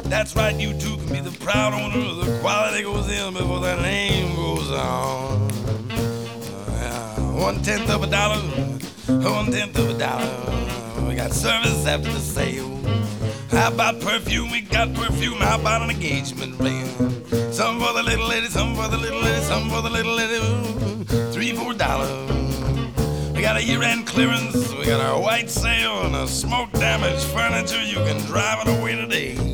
That's right, you too can be the proud owner. The quality goes in before that name goes on. One-tenth of a dollar, one-tenth of a dollar. We got service after the sale. How about perfume? We got perfume. How about an engagement ring? Some for the little lady, some for the little lady, some for the little lady. $3-4. We got a year-end clearance. We got our white sale and a smoke-damaged furniture. You can drive it away today.